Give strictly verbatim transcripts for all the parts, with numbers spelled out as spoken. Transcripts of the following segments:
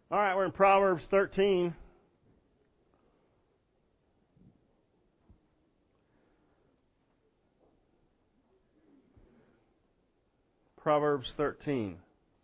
All right, we're in Proverbs thirteen. Proverbs thirteen.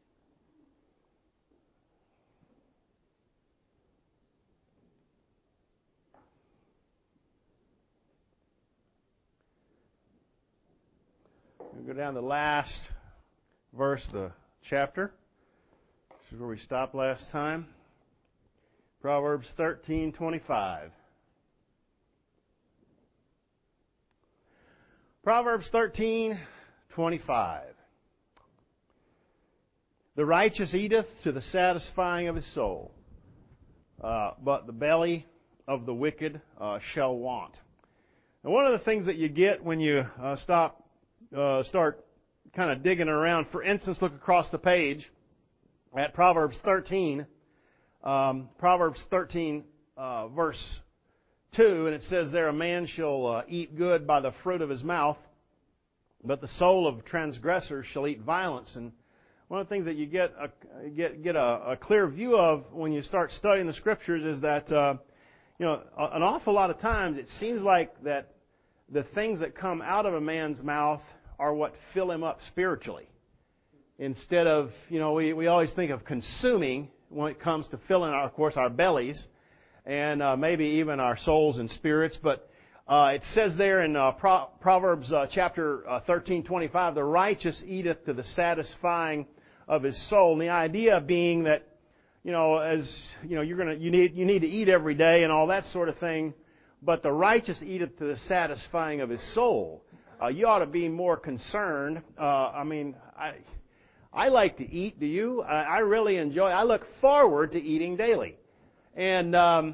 We'll go down to the last verse of the chapter. This is where we stopped last time. Proverbs thirteen twenty-five. Proverbs thirteen twenty-five. The righteous eateth to the satisfying of his soul, uh, but the belly of the wicked uh, shall want. And one of the things that you get when you uh, stop, uh, start kind of digging around, for instance, look across the page at Proverbs thirteen, um, Proverbs thirteen, uh, verse two, and it says there, a man shall uh, eat good by the fruit of his mouth, but the soul of transgressors shall eat violence. And one of the things that you get a, get get a, a clear view of when you start studying the Scriptures is that uh, you know an awful lot of times it seems like that the things that come out of a man's mouth are what fill him up spiritually. Instead of, you know, we, we always think of consuming when it comes to filling, our, of course, our bellies and uh, maybe even our souls and spirits. But uh, it says there in uh, Pro- Proverbs uh, chapter uh, thirteen twenty-five, the righteous eateth to the satisfying of his soul. And the idea being that, you know, as you know, you're gonna you need you need to eat every day and all that sort of thing. But the righteous eateth to the satisfying of his soul. Uh, you ought to be more concerned. Uh, I mean, I. I like to eat, do you? I really enjoy, I look forward to eating daily. And um,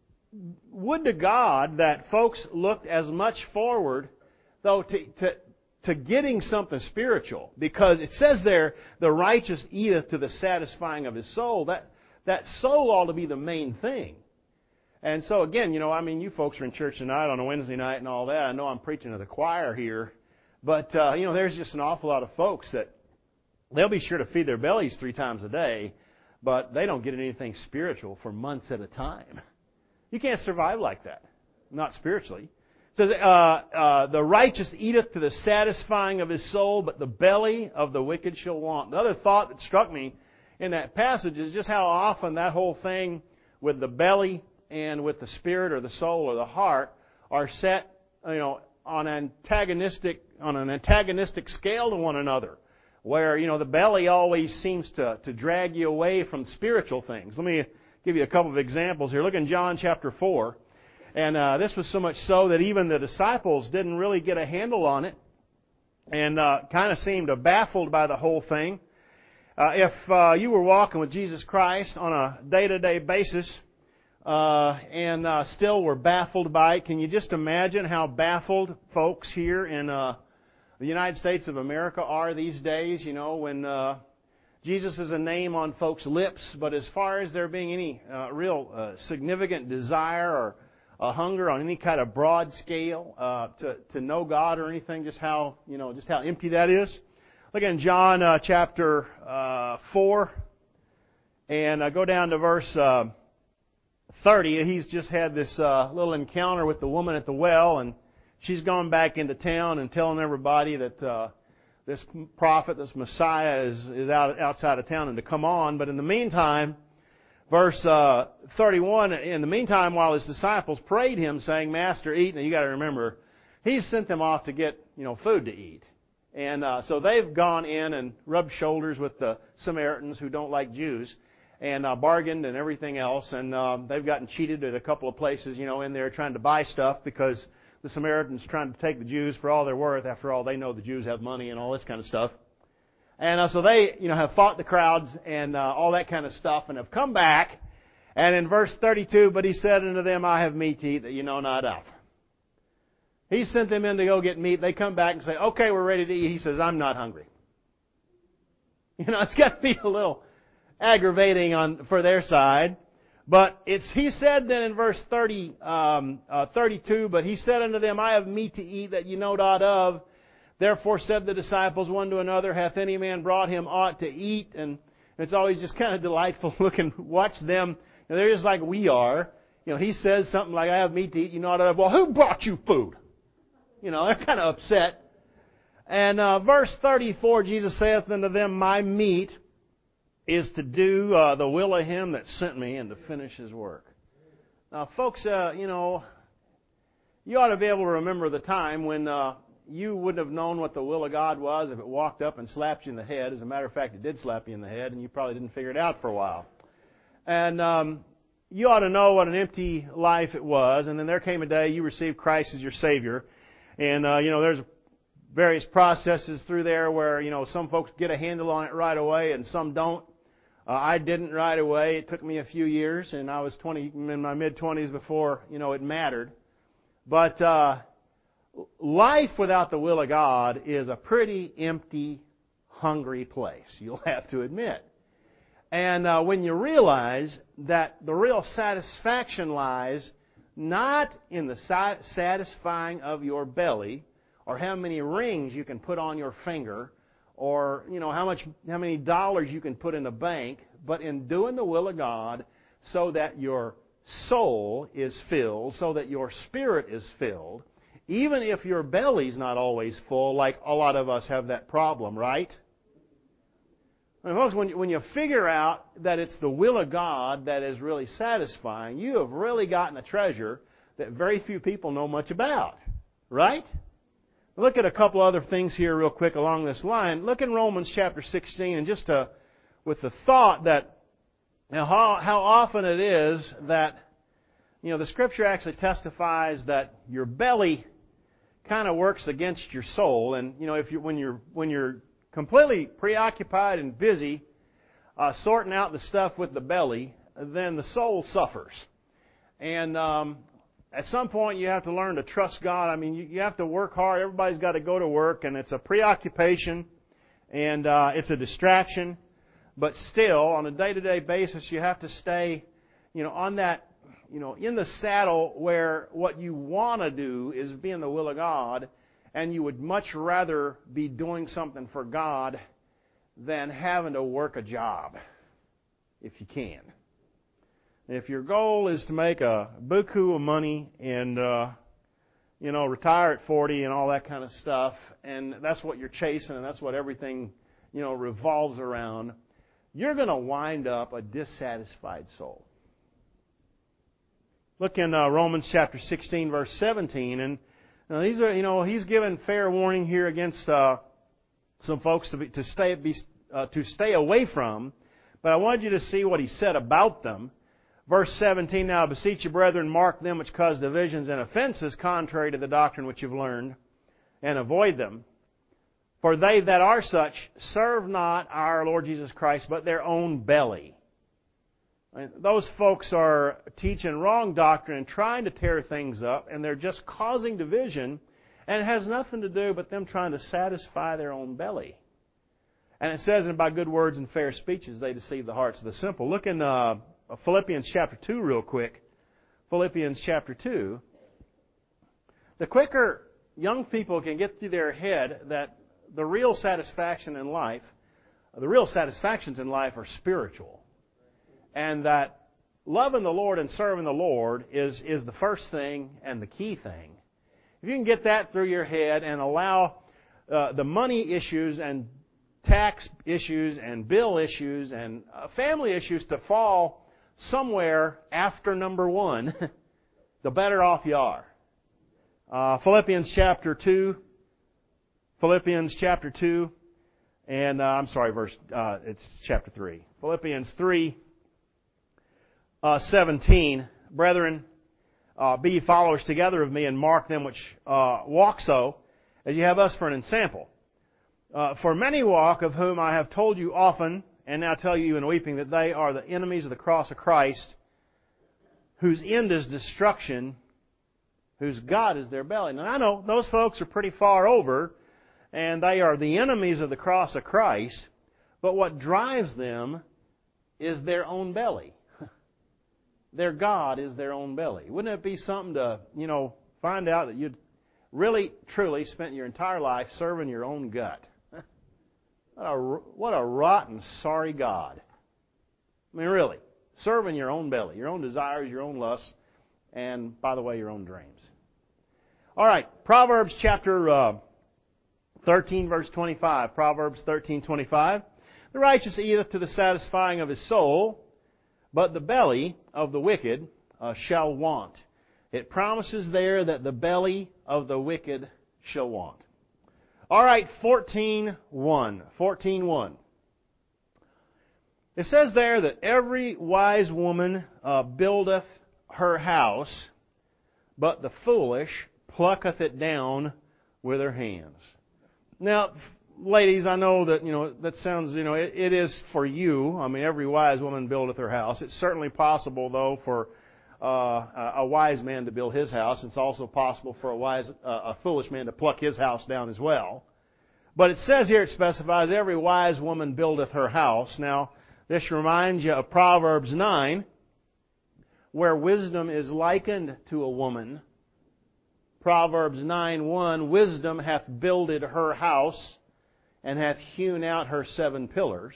would to God that folks looked as much forward, though, to, to, to getting something spiritual. Because it says there, the righteous eateth to the satisfying of his soul. That, that soul ought to be the main thing. And so again, you know, I mean, you folks are in church tonight on a Wednesday night and all that. I know I'm preaching to the choir here. But, uh, you know, there's just an awful lot of folks that they'll be sure to feed their bellies three times a day, but they don't get anything spiritual for months at a time. You can't survive like that, not spiritually. It says, uh, uh, the righteous eateth to the satisfying of his soul, but the belly of the wicked shall want. The other thought that struck me in that passage is just how often that whole thing with the belly and with the spirit or the soul or the heart are set, you know, on antagonistic on an antagonistic scale to one another. Where, you know, the belly always seems to, to drag you away from spiritual things. Let me give you a couple of examples here. Look in John chapter four. And uh, this was so much so that even the disciples didn't really get a handle on it and uh, kind of seemed baffled by the whole thing. Uh, if uh, you were walking with Jesus Christ on a day-to-day basis uh, and uh, still were baffled by it, can you just imagine how baffled folks here in uh, the United States of America are these days, you know, when uh, Jesus is a name on folks' lips, but as far as there being any uh, real uh, significant desire or a hunger on any kind of broad scale uh, to to know God or anything, just how you know just how empty that is. Look in John uh, chapter uh, four, and uh, go down to verse uh, thirty. He's just had this uh, little encounter with the woman at the well, and she's gone back into town and telling everybody that uh, this prophet, this Messiah, is is out outside of town and to come on. But in the meantime, verse uh, thirty-one. In the meantime, while his disciples prayed him, saying, "Master, eat." Now you got to remember, he sent them off to get you know food to eat, and uh, so they've gone in and rubbed shoulders with the Samaritans who don't like Jews, and uh, bargained and everything else, and uh, they've gotten cheated at a couple of places, you know, in there trying to buy stuff because the Samaritans trying to take the Jews for all they're worth. After all, they know the Jews have money and all this kind of stuff. And uh, so they, you know, have fought the crowds and uh, all that kind of stuff and have come back. And in verse thirty-two, but he said unto them, I have meat to eat that you know not of. He sent them in to go get meat. They come back and say, okay, we're ready to eat. He says, I'm not hungry. You know, it's got to be a little aggravating on for their side. But it's he said then in verse thirty, um, uh, thirty-two, but he said unto them, I have meat to eat that you know not of. Therefore said the disciples one to another, hath any man brought him aught to eat? And It's always just kind of delightful looking, watch them. And they're just like we are. You know, he says something like, I have meat to eat, you know, well, who brought you food? You know, they're kind of upset. And uh, verse thirty-four, Jesus saith unto them, my meat is to do uh, the will of him that sent me and to finish his work. Now, folks, uh, you know, you ought to be able to remember the time when uh, you wouldn't have known what the will of God was if it walked up and slapped you in the head. As a matter of fact, it did slap you in the head, and you probably didn't figure it out for a while. And um, you ought to know what an empty life it was. And then there came a day you received Christ as your Savior. And, uh, you know, there's various processes through there where, you know, some folks get a handle on it right away and some don't. Uh, I didn't right away. It took me a few years, and I was twenty in my mid-twenties before, you know, it mattered. But uh, life without the will of God is a pretty empty, hungry place, you'll have to admit. And uh, when you realize that the real satisfaction lies not in the satisfying of your belly, or how many rings you can put on your finger, or you know how much, how many dollars you can put in the bank, but in doing the will of God, so that your soul is filled, so that your spirit is filled, even if your belly's not always full, like a lot of us have that problem, right? And folks, when you, when you figure out that it's the will of God that is really satisfying, you have really gotten a treasure that very few people know much about, right? Look at a couple other things here real quick along this line. Look in Romans chapter sixteen, and just to, with the thought that you know, how, how often it is that you know the Scripture actually testifies that your belly kind of works against your soul, and you know if you when you're when you're completely preoccupied and busy uh, sorting out the stuff with the belly, then the soul suffers. And um, at some point, you have to learn to trust God. I mean, you, you have to work hard. Everybody's got to go to work, and it's a preoccupation, and uh, it's a distraction. But still, on a day-to-day basis, you have to stay, you know, on that, you know, in the saddle where what you want to do is be in the will of God, and you would much rather be doing something for God than having to work a job, if you can. If your goal is to make a buku of money and, uh, you know, retire at forty and all that kind of stuff, and that's what you're chasing and that's what everything, you know, revolves around, you're going to wind up a dissatisfied soul. Look in uh, Romans chapter sixteen, verse seventeen, and now these are, you know, he's given fair warning here against uh, some folks to be, to stay be, uh, to stay away from, but I wanted you to see what he said about them. Verse seventeen, now I beseech you, brethren, mark them which cause divisions and offenses contrary to the doctrine which you've learned, and avoid them. For they that are such serve not our Lord Jesus Christ, but their own belly. And those folks are teaching wrong doctrine and trying to tear things up, and they're just causing division, and it has nothing to do but them trying to satisfy their own belly. And it says, and by good words and fair speeches they deceive the hearts of the simple. Look in uh, Philippians chapter two real quick. Philippians chapter two. The quicker young people can get through their head that the real satisfaction in life, the real satisfactions in life are spiritual. And that loving the Lord and serving the Lord is, is the first thing and the key thing. If you can get that through your head and allow uh, the money issues and tax issues and bill issues and uh, family issues to fall somewhere after number one, the better off you are. Uh, Philippians chapter two. Philippians chapter two. And uh, I'm sorry, verse. Uh, it's chapter three. Philippians three. Uh, seventeen, brethren, uh, be ye followers together of me, and mark them which uh, walk so, as ye have us for an ensample. Uh, for many walk, of whom I have told you often, and now tell you even weeping, that they are the enemies of the cross of Christ, whose end is destruction, whose God is their belly. Now I know those folks are pretty far over, and they are the enemies of the cross of Christ, but what drives them is their own belly. Their God is their own belly. Wouldn't it be something to, you know, find out that you'd really, truly spent your entire life serving your own gut? What a, what a rotten, sorry God. I mean, really. Serving your own belly, your own desires, your own lusts, and, by the way, your own dreams. All right, Proverbs chapter uh, thirteen, verse twenty-five. Proverbs thirteen, twenty-five. The righteous eateth to the satisfying of his soul, but the belly of the wicked uh, shall want. It promises there that the belly of the wicked shall want. All right, fourteen one. fourteen one. It says there that every wise woman uh, buildeth her house, but the foolish plucketh it down with her hands. Now, ladies, I know that, you know, that sounds, you know, it, it is for you. I mean, every wise woman buildeth her house. It's certainly possible, though, for uh, a wise man to build his house. It's also possible for a wise, uh, a foolish man to pluck his house down as well. But it says here, it specifies, every wise woman buildeth her house. Now, this reminds you of Proverbs nine, where wisdom is likened to a woman. Proverbs nine one, wisdom hath builded her house, and hath hewn out her seven pillars.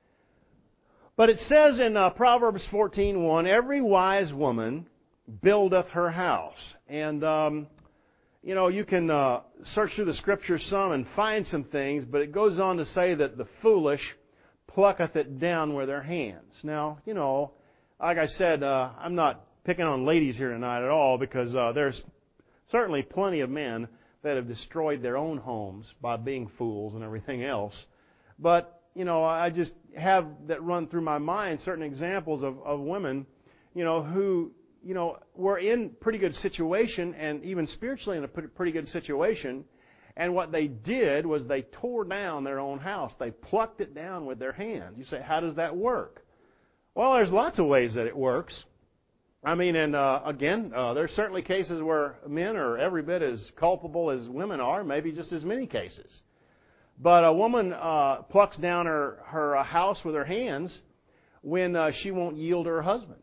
But it says in uh, Proverbs fourteen one, every wise woman buildeth her house. And, um, you know, you can uh, search through the Scriptures some and find some things, but it goes on to say that the foolish plucketh it down with their hands. Now, you know, like I said, uh, I'm not picking on ladies here tonight at all, because uh, there's certainly plenty of men that have destroyed their own homes by being fools and everything else. But, you know, I just have that run through my mind certain examples of, of women, you know, who, you know, were in pretty good situation, and even spiritually in a pretty good situation. And what they did was they tore down their own house. They plucked it down with their hands. You say, how does that work? Well, there's lots of ways that it works. I mean, and uh, again, uh, there's certainly cases where men are every bit as culpable as women are, maybe just as many cases. But a woman uh, plucks down her, her uh, house with her hands when uh, she won't yield to her husband,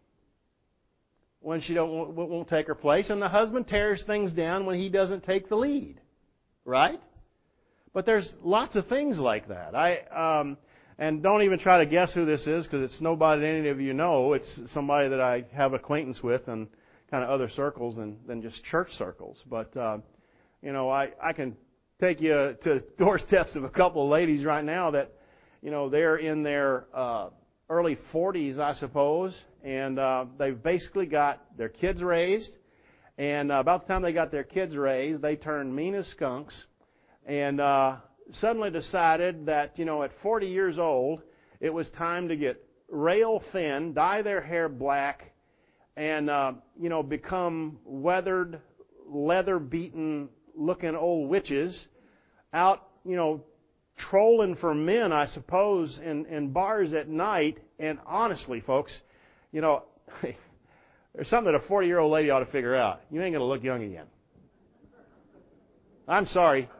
when she don't won't take her place, and the husband tears things down when he doesn't take the lead, right? But there's lots of things like that. I um, and don't even try to guess who this is, because it's nobody that any of you know. It's somebody that I have acquaintance with in kind of other circles than than just church circles. But uh, you know, I I can take you to doorsteps of a couple of ladies right now that, you know, they're in their uh, early forties, I suppose, and uh, they've basically got their kids raised. And uh, about the time they got their kids raised, they turned mean as skunks, and uh, suddenly decided that, you know, at forty years old, it was time to get rail thin, dye their hair black, and, uh, you know, become weathered, leather-beaten looking old witches out, you know, trolling for men, I suppose, in, in bars at night. And honestly, folks, you know, there's something that a forty-year-old lady ought to figure out. You ain't going to look young again. I'm sorry.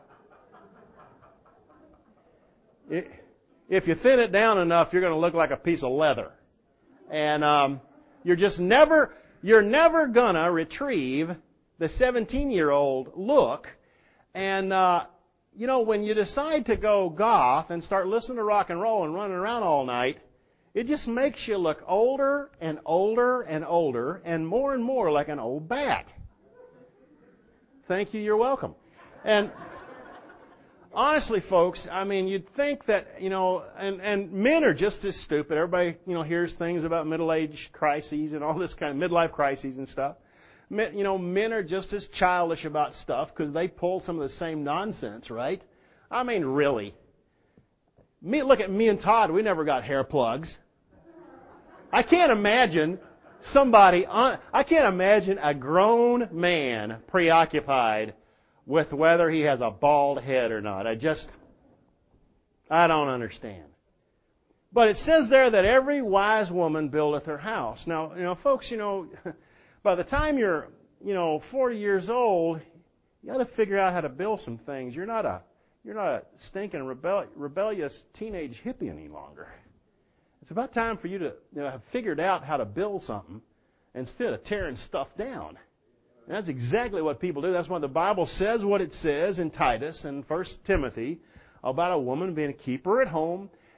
If you thin it down enough, you're going to look like a piece of leather. And um, you're just never, you're never going to retrieve the seventeen-year-old look. And, uh, you know, when you decide to go goth and start listening to rock and roll and running around all night, it just makes you look older and older and older and more and more like an old bat. Thank you, you're welcome. And honestly, folks, I mean, you'd think that, you know, and, and men are just as stupid. Everybody, you know, hears things about middle-age crises and all this kind of midlife crises and stuff. Men, you know, men are just as childish about stuff because they pull some of the same nonsense, right? I mean, really. Me, look at me and Todd. We never got hair plugs. I can't imagine somebody, on, I can't imagine a grown man preoccupied with whether he has a bald head or not. I just, I don't understand. But it says there that every wise woman buildeth her house. Now, you know, folks, you know, by the time you're, you know, forty years old, you got to figure out how to build some things. You're not a, you're not a stinking rebel, rebellious teenage hippie any longer. It's about time for you to, you know, have figured out how to build something instead of tearing stuff down. And that's exactly what people do. That's why the Bible says what it says in Titus and First Timothy about a woman being a keeper at home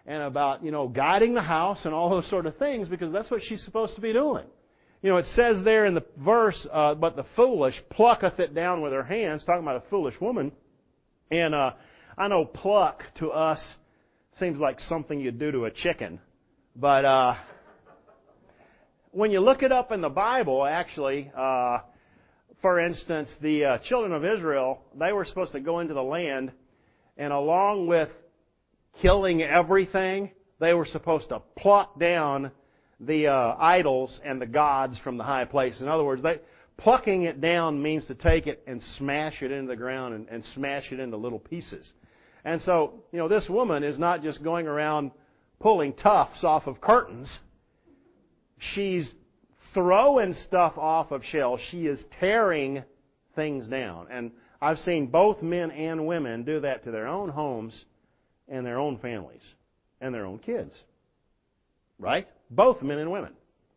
and about, you know, guiding the house and all those sort of things, because that's what she's supposed to be doing. You know, it says there in the verse, uh, but the foolish plucketh it down with her hands, talking about a foolish woman. And uh, I know pluck to us seems like something you do to a chicken. But uh, when you look it up in the Bible, actually, uh, for instance, the uh, children of Israel, they were supposed to go into the land, and along with killing everything, they were supposed to pluck down the uh, idols and the gods from the high place. In other words, they, plucking it down means to take it and smash it into the ground and, and smash it into little pieces. And so, you know, this woman is not just going around pulling tufts off of curtains. She's throwing stuff off of shelves. She is tearing things down. And I've seen both men and women do that to their own homes and their own families and their own kids. Right? Both men and women.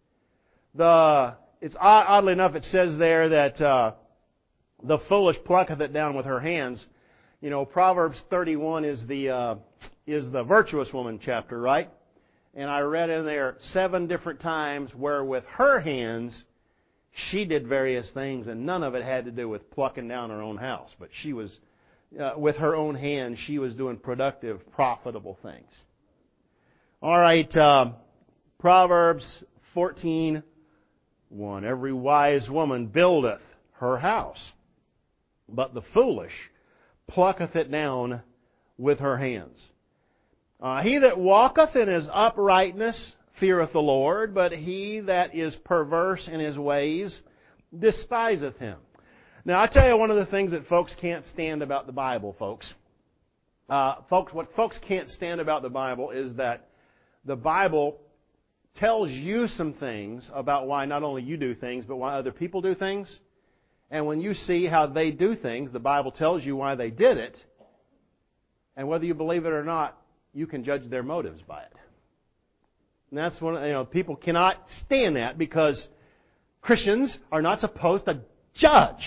The it's oddly enough, it says there that uh, the foolish plucketh it down with her hands. You know, Proverbs thirty-one is the uh, is the virtuous woman chapter, right? And I read in there seven different times where with her hands she did various things, and none of it had to do with plucking down her own house, but she was uh, with her own hands she was doing productive, profitable things. All right. Uh, Proverbs fourteen one. Every wise woman buildeth her house, but the foolish plucketh it down with her hands. Uh, he that walketh in his uprightness feareth the Lord, but he that is perverse in his ways despiseth him. Now, I tell you one of the things that folks can't stand about the Bible, folks. Uh, folks, what folks can't stand about the Bible is that the Bible tells you some things about why not only you do things, but why other people do things. And when you see how they do things, the Bible tells you why they did it. And whether you believe it or not, you can judge their motives by it. And that's one, you know, people cannot stand that because Christians are not supposed to judge.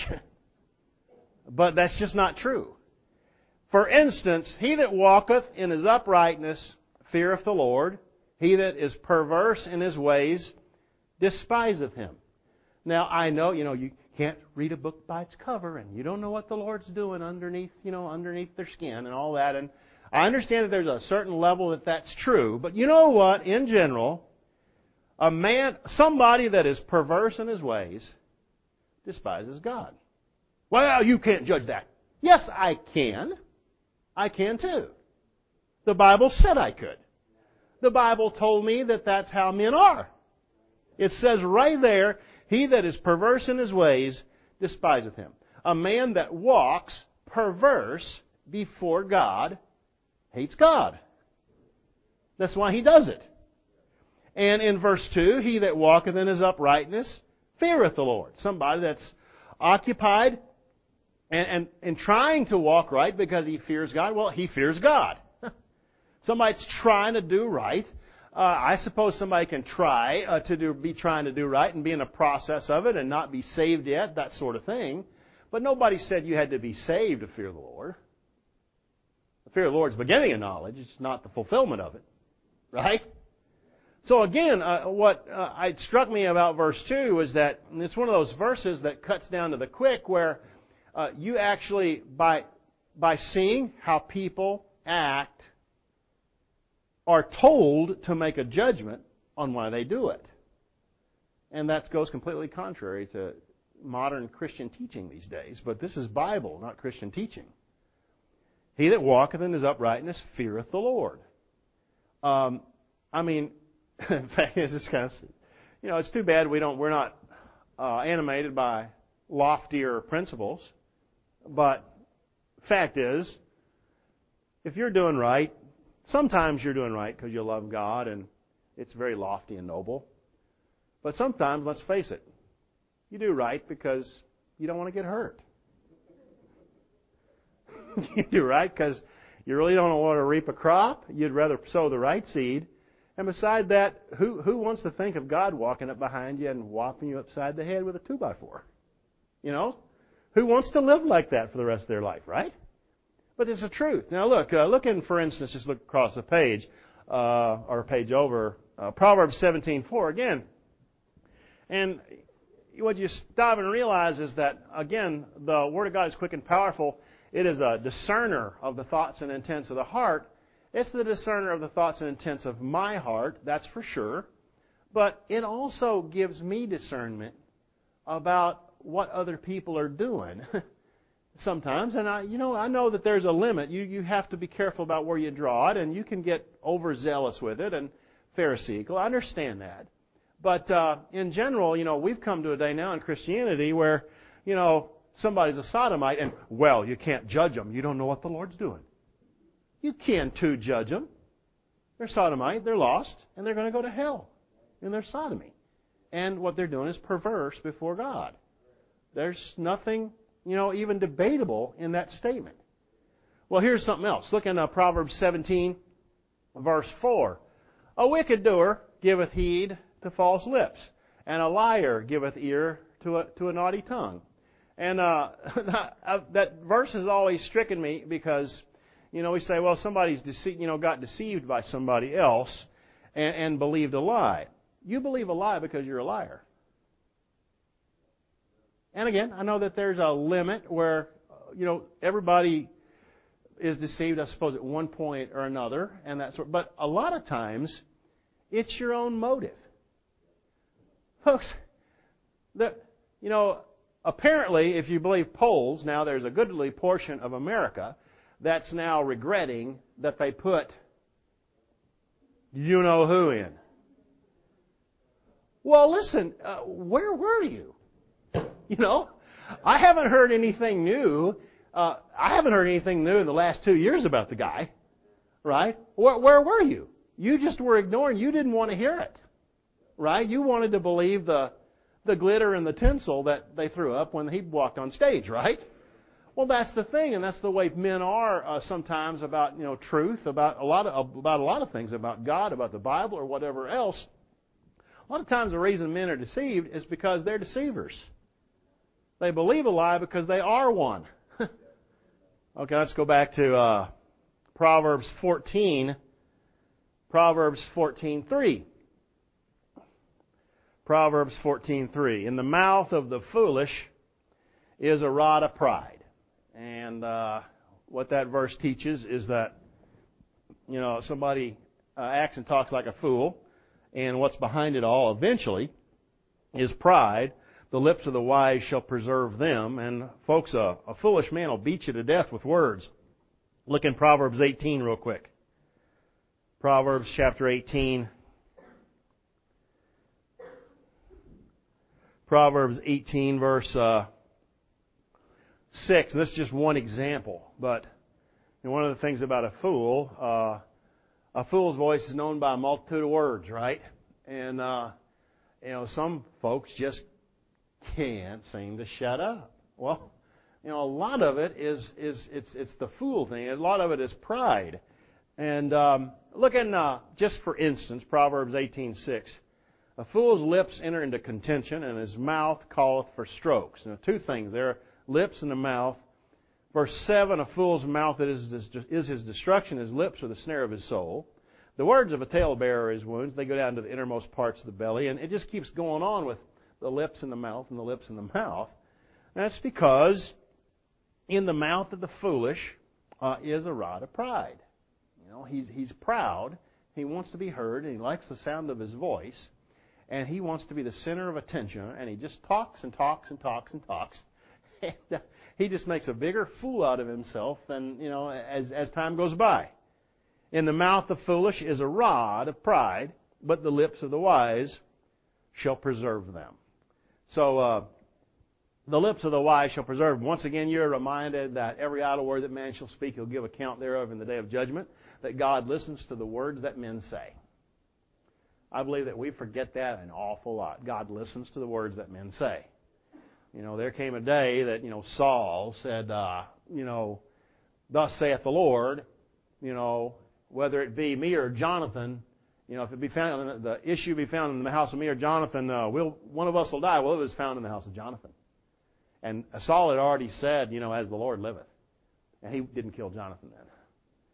But that's just not true. For instance, he that walketh in his uprightness feareth the Lord. He that is perverse in his ways despiseth him. Now, I know, you know, you can't read a book by its cover, and you don't know what the Lord's doing underneath, you know, underneath their skin and all that. And I understand that there's a certain level that that's true. But you know what? In general, a man, somebody that is perverse in his ways despises God. Well, you can't judge that. Yes, I can. I can too. The Bible said I could. The Bible told me that that's how men are. It says right there, he that is perverse in his ways despiseth him. A man that walks perverse before God hates God. That's why he does it. And in verse two, he that walketh in his uprightness feareth the Lord. Somebody that's occupied and, and, and trying to walk right because he fears God. Well, he fears God. Somebody's trying to do right. Uh, I suppose somebody can try uh, to do, be trying to do right and be in the process of it and not be saved yet, that sort of thing. But nobody said you had to be saved to fear the Lord. The fear of the Lord is the beginning of knowledge. It's not the fulfillment of it. Right? So again, uh, what uh, it struck me about verse two is that it's one of those verses that cuts down to the quick where uh, you actually, by by seeing how people act, are told to make a judgment on why they do it. And that goes completely contrary to modern Christian teaching these days. But this is Bible, not Christian teaching. He that walketh in his uprightness feareth the Lord. Um, I mean, in fact, it's just kind of, you know, it's too bad we don't, we're not uh, animated by loftier principles. But fact is, if you're doing right, sometimes you're doing right because you love God and it's very lofty and noble. But sometimes, let's face it, you do right because you don't want to get hurt. You do right because you really don't want to reap a crop. You'd rather sow the right seed. And beside that, who who wants to think of God walking up behind you and whopping you upside the head with a two by four? You know? Who wants to live like that for the rest of their life, right? But it's the truth. Now look, uh, look in, for instance, just look across the page. uh, or a page over, uh, Proverbs seventeen four again. And what you stop and realize is that, again, the Word of God is quick and powerful. It is a discerner of the thoughts and intents of the heart. It's the discerner of the thoughts and intents of my heart, that's for sure. But it also gives me discernment about what other people are doing sometimes. And I, you know, I know that there's a limit. You you have to be careful about where you draw it, and you can get overzealous with it and pharisaical. I understand that. But uh, in general, you know, we've come to a day now in Christianity where, you know, somebody's a sodomite, and, well, you can't judge them. You don't know what the Lord's doing. You can't too judge them. They're sodomite, they're lost, and they're going to go to hell in their sodomy. And what they're doing is perverse before God. There's nothing, you know, even debatable in that statement. Well, here's something else. Look in uh, Proverbs seventeen, verse four. A wicked doer giveth heed to false lips, and a liar giveth ear to a, to a naughty tongue. And uh, that verse has always stricken me because, you know, we say, well, somebody's dece- you know, got deceived by somebody else and, and believed a lie. You believe a lie because you're a liar. And again, I know that there's a limit where, you know, everybody is deceived, I suppose, at one point or another, and that sort. But a lot of times, it's your own motive. Folks, that, you know, apparently, if you believe polls, now there's a goodly portion of America that's now regretting that they put you know who in. Well, listen, uh, where were you? You know, I haven't heard anything new. Uh, I haven't heard anything new in the last two years about the guy, right? Where, where were you? You just were ignoring. You didn't want to hear it, right? You wanted to believe the the glitter and the tinsel that they threw up when he walked on stage, right? Well, that's the thing, and that's the way men are uh, sometimes about, you know, truth, about a lot of about a lot of things, about God, about the Bible, or whatever else. A lot of times the reason men are deceived is because they're deceivers. They believe a lie because they are one. Okay, let's go back to uh, Proverbs fourteen. Proverbs fourteen three. Proverbs fourteen three. In the mouth of the foolish is a rod of pride. And uh, what that verse teaches is that, you know, somebody uh, acts and talks like a fool, and what's behind it all eventually is pride. The lips of the wise shall preserve them. And folks, a, a foolish man will beat you to death with words. Look in Proverbs eighteen real quick. Proverbs chapter eighteen. Proverbs eighteen verse uh, six. And this is just one example. But you know, one of the things about a fool, uh, a fool's voice is known by a multitude of words, right? And, uh, you know, some folks just can't seem to shut up. Well, you know, a lot of it is, is it's, it's the fool thing. A lot of it is pride. And um, look in, uh, just for instance, Proverbs eighteen six. A fool's lips enter into contention, and his mouth calleth for strokes. Now, two things there, lips and the mouth. Verse seven, a fool's mouth is, is his destruction, his lips are the snare of his soul. The words of a talebearer are his wounds. They go down to the innermost parts of the belly, and it just keeps going on with the lips and the mouth and the lips and the mouth. And that's because in the mouth of the foolish uh, is a rod of pride. You know, he's he's proud. He wants to be heard, and he likes the sound of his voice. And he wants to be the center of attention, and he just talks and talks and talks and talks. And uh, he just makes a bigger fool out of himself than, you know, as, as time goes by. In the mouth of foolish is a rod of pride, but the lips of the wise shall preserve them. So, uh, the lips of the wise shall preserve. Once again, you're reminded that every idle word that man shall speak, he'll give account thereof in the day of judgment, that God listens to the words that men say. I believe that we forget that an awful lot. God listens to the words that men say. You know, there came a day that, you know, Saul said, uh, you know, thus saith the Lord, you know, whether it be me or Jonathan, you know, if it be found, the issue be found in the house of me or Jonathan, uh, we'll, one of us will die. Well, it was found in the house of Jonathan. And Saul had already said, you know, as the Lord liveth. And he didn't kill Jonathan then.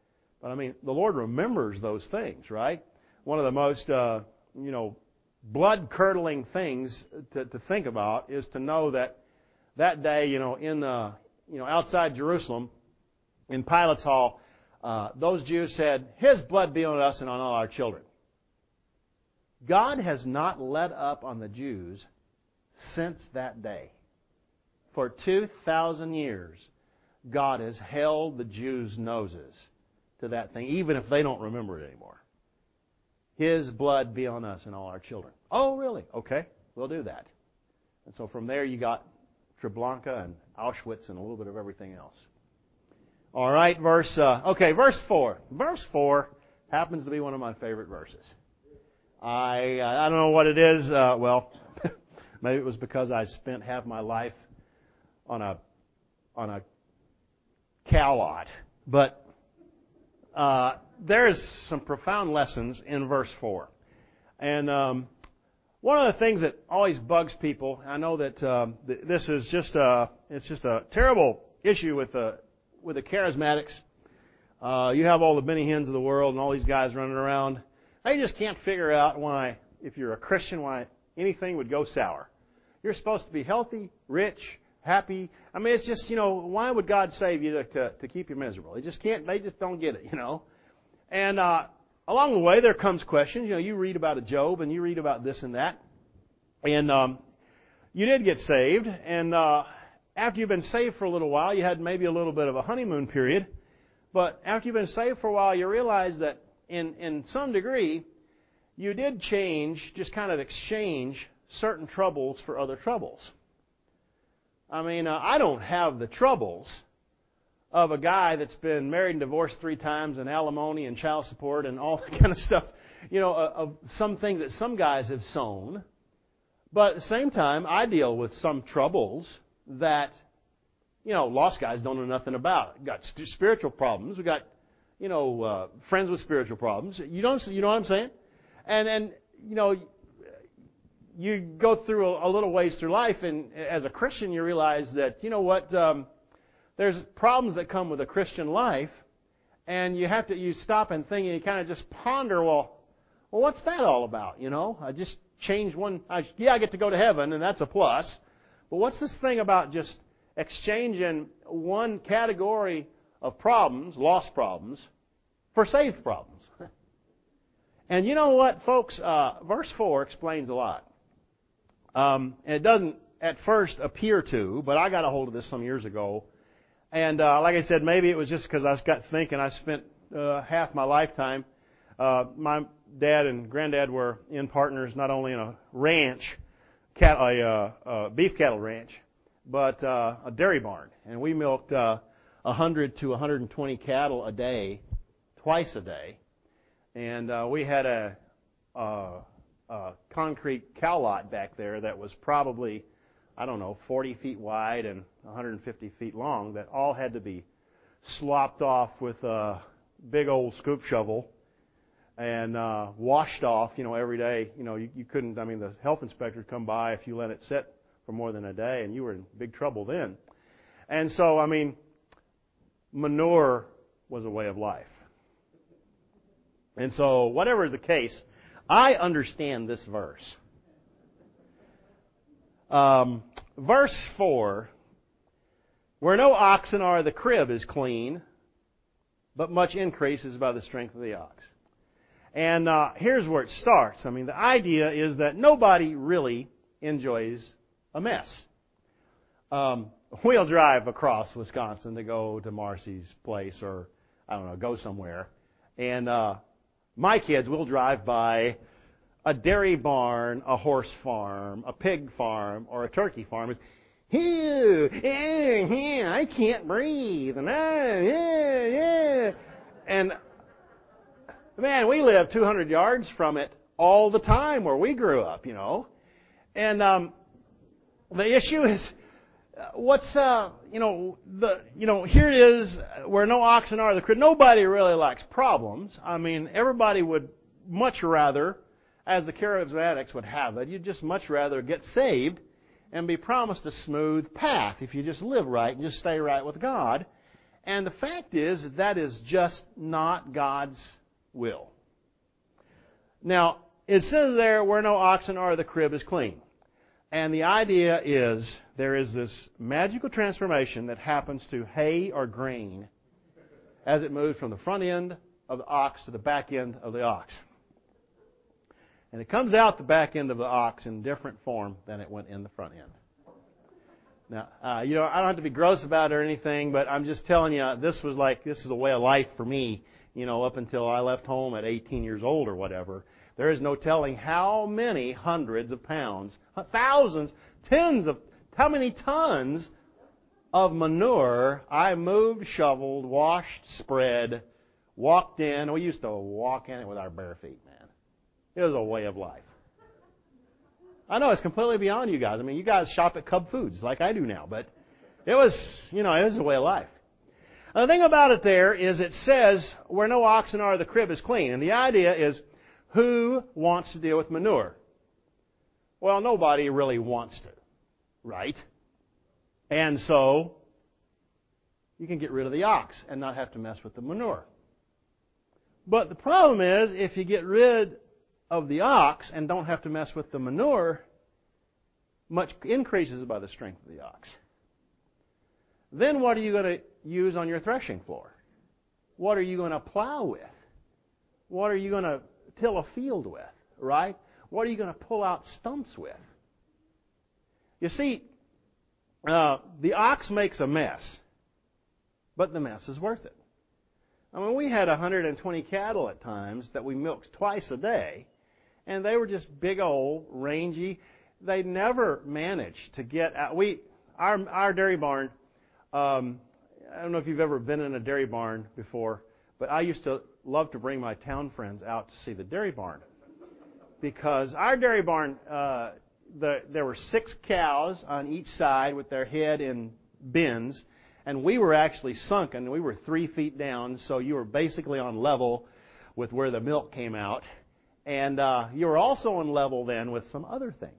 But I mean, the Lord remembers those things, right? One of the most, uh, you know, blood-curdling things to, to think about is to know that that day, you know, in the, you know, outside Jerusalem, in Pilate's hall, uh, those Jews said, "His blood be on us and on all our children." God has not let up on the Jews since that day. For two thousand years, God has held the Jews' noses to that thing, even if they don't remember it anymore. His blood be on us and all our children. Oh, really? Okay, we'll do that. And so from there you got Treblinka and Auschwitz and a little bit of everything else. All right, verse, uh, okay, verse four. Verse four happens to be one of my favorite verses. I, I don't know what it is. Uh, well, maybe it was because I spent half my life on a, on a cow lot. But, uh, there's some profound lessons in verse four. And um, one of the things that always bugs people, I know that um, th- this is just a, it's just a terrible issue with the, with the charismatics. Uh, you have all the Benny Hinns of the world and all these guys running around. They just can't figure out why, if you're a Christian, why anything would go sour. You're supposed to be healthy, rich, happy. I mean, it's just, you know, why would God save you to, to, to keep you miserable? They just can't, they just don't get it, you know. And uh, along the way, there comes questions. You know, you read about a Job, and you read about this and that. And um, you did get saved. And uh, after you've been saved for a little while, you had maybe a little bit of a honeymoon period. But after you've been saved for a while, you realize that in, in some degree, you did change, just kind of exchange certain troubles for other troubles. I mean, uh, I don't have the troubles of a guy that's been married and divorced three times and alimony and child support and all that kind of stuff, you know, of some things that some guys have sown. But at the same time, I deal with some troubles that, you know, lost guys don't know nothing about. We've got spiritual problems. We've got, you know, uh, friends with spiritual problems. You don't, you know what I'm saying? And, and, you know, you go through a, a little ways through life, and as a Christian, you realize that, you know what, um, there's problems that come with a Christian life, and you have to, you stop and think, and you kind of just ponder, well, well, what's that all about, you know? I just changed one, I, yeah, I get to go to heaven, and that's a plus, but what's this thing about just exchanging one category of problems, lost problems, for saved problems? And you know what, folks? Uh, verse four explains a lot. Um, and it doesn't at first appear to, but I got a hold of this some years ago. And uh, like I said, maybe it was just because I got thinking. I spent uh, half my lifetime. Uh, my dad and granddad were in partners, not only in a ranch, cat, a, uh, a beef cattle ranch, but uh, a dairy barn. And we milked uh, one hundred to one hundred twenty cattle a day, twice a day. And uh, we had a, a, a concrete cow lot back there that was probably, I don't know, forty feet wide and one hundred fifty feet long, that all had to be slopped off with a big old scoop shovel and uh, washed off, you know, every day. You know, you, you couldn't, I mean, the health inspector would come by if you let it sit for more than a day, and you were in big trouble then. And so, I mean, manure was a way of life. And so, whatever is the case, I understand this verse. Um, verse four, where no oxen are, the crib is clean, but much increase is by the strength of the ox. And uh, here's where it starts. I mean, the idea is that nobody really enjoys a mess. Um, we'll drive across Wisconsin to go to Marcy's place, or, I don't know, go somewhere. And uh, my kids will drive by a dairy barn, a horse farm, a pig farm, or a turkey farm. It's, Ew, yeah, yeah, I can't breathe. And, uh, yeah, yeah. And, man, we live two hundred yards from it all the time where we grew up, you know. And um, the issue is, what's, uh, you know, the, you know, here it is where no oxen are, the crib. Nobody really likes problems. I mean, everybody would much rather, as the charismatics would have it, you'd just much rather get saved and be promised a smooth path if you just live right and just stay right with God. And the fact is, that is just not God's will. Now, it says there, where no oxen are, the crib is clean. And the idea is, there is this magical transformation that happens to hay or grain as it moves from the front end of the ox to the back end of the ox. And it comes out the back end of the ox in different form than it went in the front end. Now, uh, you know, I don't have to be gross about it or anything, but I'm just telling you, this was like, this is a way of life for me, you know, up until I left home at eighteen years old or whatever. There is no telling how many hundreds of pounds, thousands, tens of, how many tons of manure I moved, shoveled, washed, spread, walked in. We used to walk in it with our bare feet, man. It was a way of life. I know it's completely beyond you guys. I mean, you guys shop at Cub Foods like I do now, but it was, you know, it was a way of life. And the thing about it there is it says, where no oxen are, the crib is clean. And the idea is, who wants to deal with manure? Well, nobody really wants to, right? And so, you can get rid of the ox and not have to mess with the manure. But the problem is, if you get rid of the ox and don't have to mess with the manure, much increases by the strength of the ox. Then what are you going to use on your threshing floor? What are you going to plow with? What are you going to till a field with, right? What are you going to pull out stumps with? You see, uh, the ox makes a mess, but the mess is worth it. I mean, we had one hundred twenty cattle at times that we milked twice a day, and they were just big old, rangy. They never managed to get out. We, our, our dairy barn, um, I don't know if you've ever been in a dairy barn before, but I used to love to bring my town friends out to see the dairy barn. Because our dairy barn, uh, the, there were six cows on each side with their head in bins, and we were actually sunken. We were three feet down, so you were basically on level with where the milk came out. And uh, you were also on level then with some other things.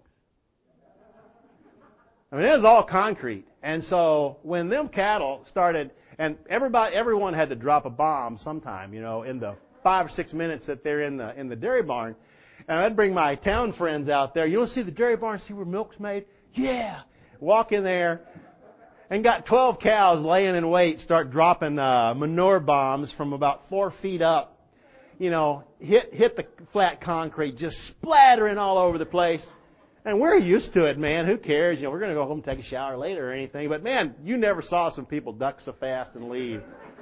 I mean, it was all concrete. And so when them cattle started, and everybody, everyone had to drop a bomb sometime, you know, in the five or six minutes that they're in the in the dairy barn. And I'd bring my town friends out there. You want to see the dairy barn, see where milk's made? Yeah. Walk in there, and got twelve cows laying in wait, start dropping uh, manure bombs from about four feet up. You know, hit hit the flat concrete, just splattering all over the place. And we're used to it, man. Who cares? You know, we're going to go home and take a shower later or anything. But man, you never saw some people duck so fast and leave.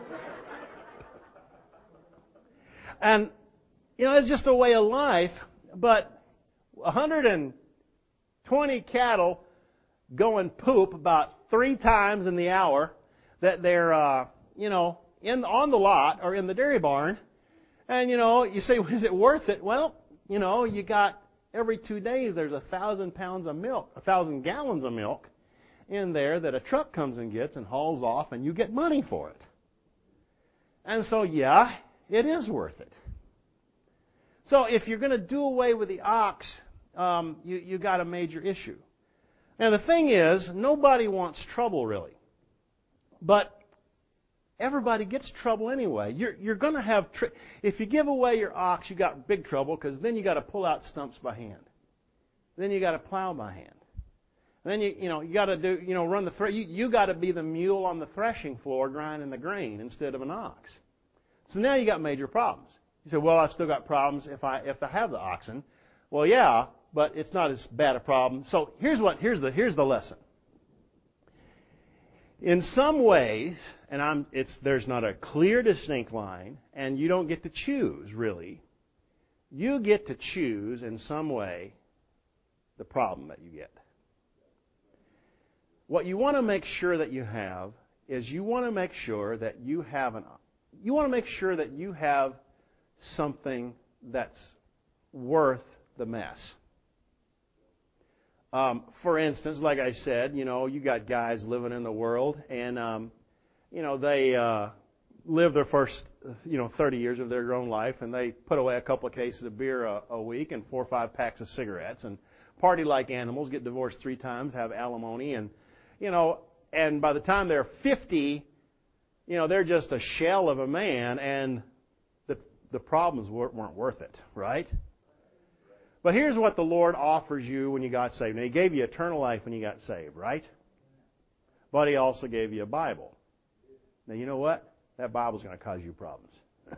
And, you know, it's just a way of life. But one hundred twenty cattle going poop about three times in the hour that they're, uh, you know, in on the lot or in the dairy barn. And, you know, you say, is it worth it? Well, you know, you got every two days there's a thousand pounds of milk, a thousand gallons of milk in there that a truck comes and gets and hauls off, and you get money for it. And so, yeah, it is worth it. So if you're going to do away with the ox, um, you you got a major issue. And the thing is, nobody wants trouble really, but everybody gets trouble anyway. You're you're going to have tr- if you give away your ox, you got big trouble because then you got to pull out stumps by hand. Then you got to plow by hand. Then you you know you got to do you know run the thre- you you got to be the mule on the threshing floor grinding the grain instead of an ox. So now you got major problems. You say, well, I've still got problems if I if I have the oxen. Well, yeah, but it's not as bad a problem. So here's what here's the here's the lesson. In some ways, and I'm, it's, there's not a clear, distinct line, and you don't get to choose, really. You get to choose, in some way, the problem that you get. What you want to make sure that you have is you want to make sure that you have an, you want to make sure that you have something that's worth the mess. Um, for instance, like I said, you know, you got guys living in the world, and um, you know they uh, live their first, you know, thirty years of their grown life, and they put away a couple of cases of beer a, a week and four or five packs of cigarettes, and party like animals, get divorced three times, have alimony, and you know, and by the time they're fifty, you know, they're just a shell of a man, and the the problems weren't worth it, right? But here's what the Lord offers you when you got saved. Now, He gave you eternal life when you got saved, right? But He also gave you a Bible. Now, you know what? That Bible's going to cause you problems.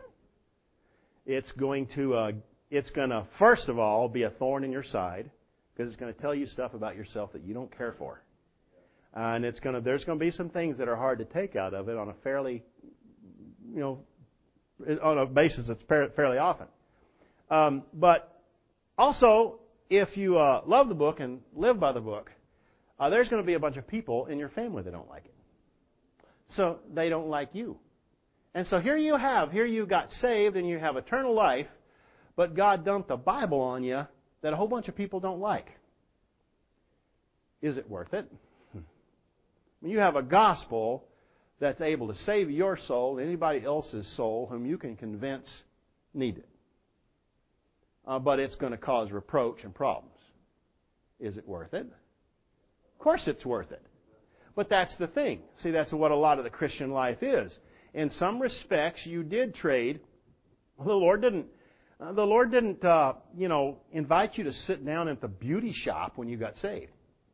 It's going to, uh, it's going to, first of all, be a thorn in your side, because it's going to tell you stuff about yourself that you don't care for. Uh, and it's going to, there's going to be some things that are hard to take out of it on a fairly, you know, on a basis that's fairly often. Um, but also, if you uh, love the book and live by the book, uh, there's going to be a bunch of people in your family that don't like it. So they don't like you. And so here you have, here you got saved and you have eternal life, but God dumped a Bible on you that a whole bunch of people don't like. Is it worth it? When you have a gospel that's able to save your soul and anybody else's soul whom you can convince need it. Uh, but it's going to cause reproach and problems. Is it worth it? Of course it's worth it. But that's the thing. See, that's what a lot of the Christian life is. In some respects, you did trade. The Lord didn't. Uh, the Lord didn't, uh, you know, invite you to sit down at the beauty shop when you got saved.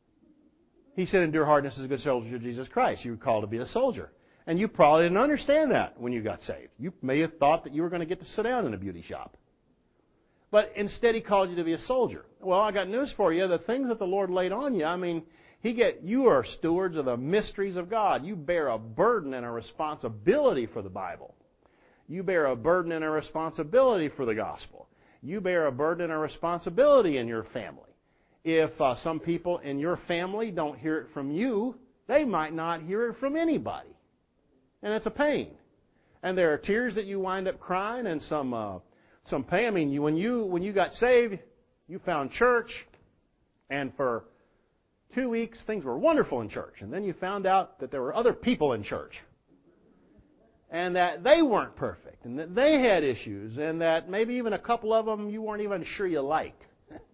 He said, "Endure hardness as a good soldier of Jesus Christ." You were called to be a soldier, and you probably didn't understand that when you got saved. You may have thought that you were going to get to sit down in a beauty shop. But instead, He called you to be a soldier. Well, I got news for you. The things that the Lord laid on you, I mean, He get you are stewards of the mysteries of God. You bear a burden and a responsibility for the Bible. You bear a burden and a responsibility for the gospel. You bear a burden and a responsibility in your family. If uh, some people in your family don't hear it from you, they might not hear it from anybody. And it's a pain. And there are tears that you wind up crying and some... Uh, Some pain. I mean, you, when you when you got saved, you found church, and for two weeks things were wonderful in church, and then you found out that there were other people in church, and that they weren't perfect, and that they had issues, and that maybe even a couple of them you weren't even sure you liked.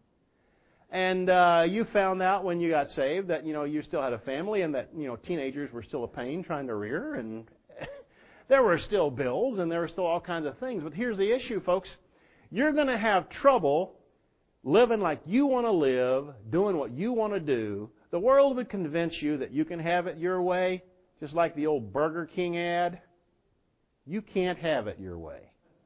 And uh, you found out when you got saved that you know you still had a family, and that you know teenagers were still a pain trying to rear, and there were still bills, and there were still all kinds of things. But here's the issue, folks. You're going to have trouble living like you want to live, doing what you want to do. The world would convince you that you can have it your way, just like the old Burger King ad. You can't have it your way.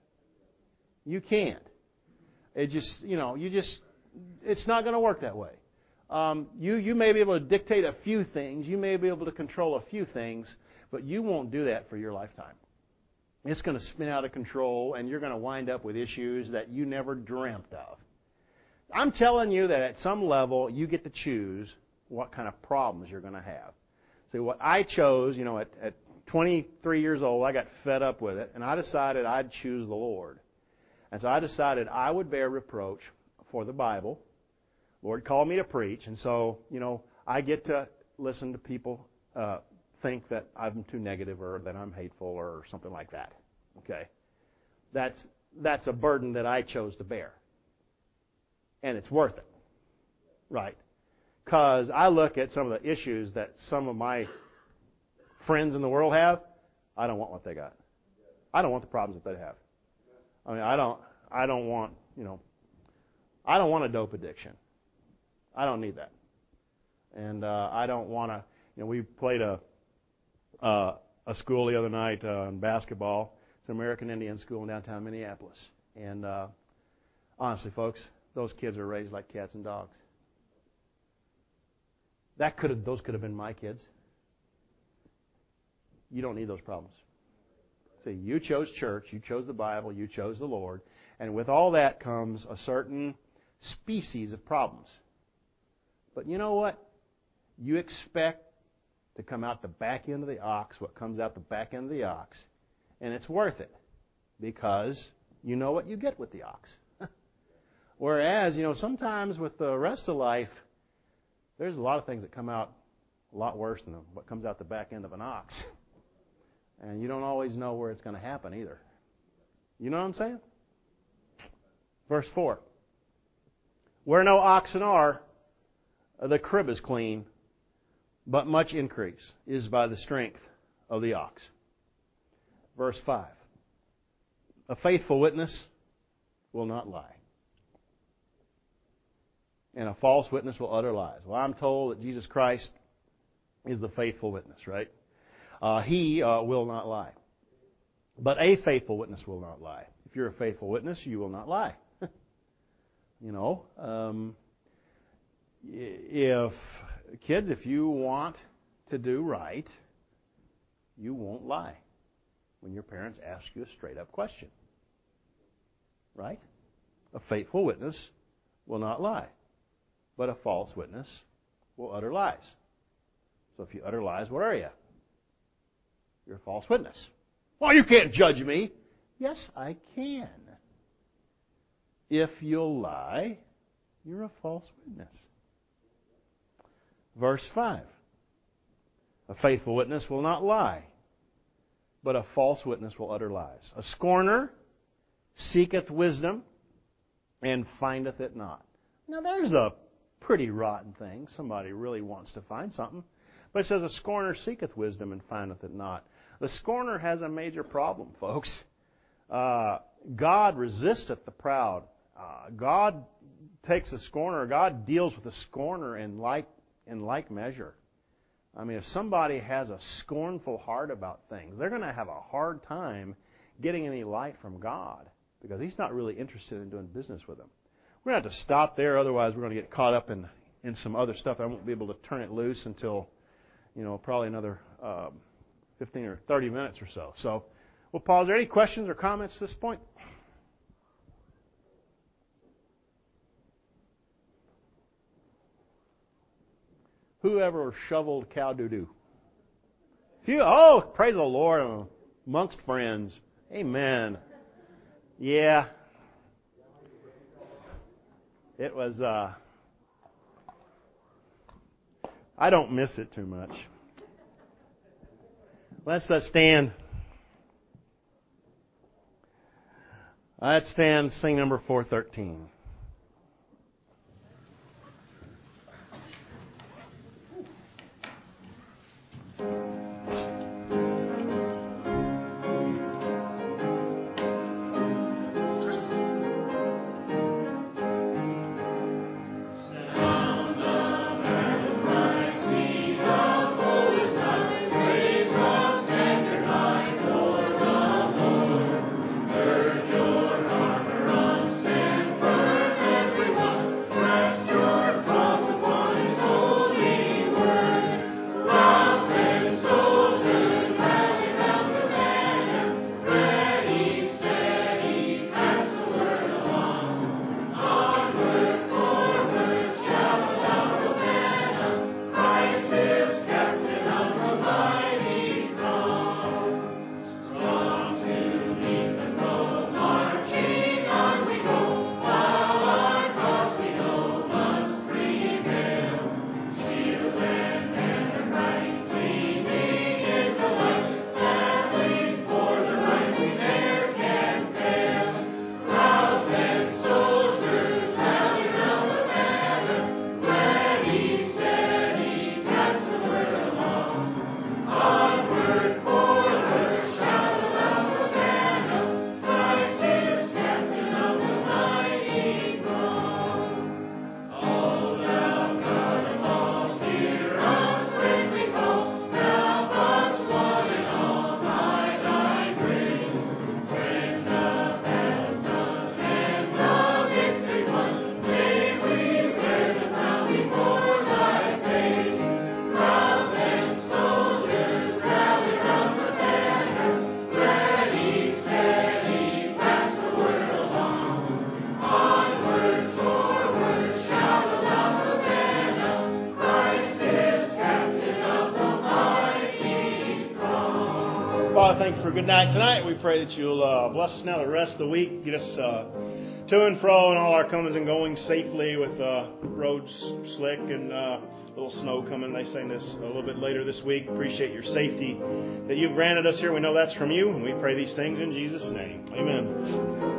You can't. It just, you know, you just, it's not going to work that way. Um, you, you may be able to dictate a few things. You may be able to control a few things. But you won't do that for your lifetime. It's going to spin out of control, and you're going to wind up with issues that you never dreamt of. I'm telling you that at some level, you get to choose what kind of problems you're going to have. See, what I chose, you know, at, at twenty-three years old, I got fed up with it, and I decided I'd choose the Lord. And so I decided I would bear reproach for the Bible. The Lord called me to preach, and so, you know, I get to listen to people uh, think that I'm too negative or that I'm hateful or something like that. Okay? That's that's a burden that I chose to bear. And it's worth it. Right? Because I look at some of the issues that some of my friends in the world have. I don't want what they got. I don't want the problems that they have. I mean, I don't I don't want, you know, I don't want a dope addiction. I don't need that. And uh, I don't want to, you know, we played a Uh, a school the other night uh, in basketball. It's an American Indian school in downtown Minneapolis. And uh, honestly, folks, those kids are raised like cats and dogs. That could have, those could have been my kids. You don't need those problems. See, you chose church, you chose the Bible, you chose the Lord, and with all that comes a certain species of problems. But you know what? You expect to come out the back end of the ox, what comes out the back end of the ox, and it's worth it because you know what you get with the ox. Whereas, you know, sometimes with the rest of life, there's a lot of things that come out a lot worse than what comes out the back end of an ox. And you don't always know where it's going to happen either. You know what I'm saying? Verse four. Where no oxen are, the crib is clean, but much increase is by the strength of the ox. Verse five. A faithful witness will not lie. And a false witness will utter lies. Well, I'm told that Jesus Christ is the faithful witness, right? Uh, he uh, will not lie. But a faithful witness will not lie. If you're a faithful witness, you will not lie. you know, um, if kids, if you want to do right, you won't lie when your parents ask you a straight-up question. Right? A faithful witness will not lie. But a false witness will utter lies. So if you utter lies, what are you? You're a false witness. Well, you can't judge me. Yes, I can. If you'll lie, you're a false witness. Verse five. A faithful witness will not lie, but a false witness will utter lies. A scorner seeketh wisdom and findeth it not. Now there's a pretty rotten thing. Somebody really wants to find something. But it says, a scorner seeketh wisdom and findeth it not. The scorner has a major problem, folks. Uh, God resisteth the proud. Uh, God takes a scorner. God deals with a scorner in like in like measure. I mean, if somebody has a scornful heart about things, they're going to have a hard time getting any light from God because He's not really interested in doing business with them. We're going to have to stop there, otherwise we're going to get caught up in, in some other stuff. I won't be able to turn it loose until, you know, probably another um, fifteen or thirty minutes or so. So we'll pause. Are there any questions or comments at this point? Whoever shoveled cow doo-doo? Few. Oh, praise the Lord amongst friends. Amen. Yeah. It was, uh, I don't miss it too much. Let's uh, stand. Let's stand, sing number four thirteen. Father, thank you for a good night tonight. We pray that you'll uh, bless us now the rest of the week. Get us uh, to and fro and all our comings and goings safely with uh, roads slick and uh, a little snow coming. They say this a little bit later this week. Appreciate your safety that you've granted us here. We know that's from you, and we pray these things in Jesus' name. Amen.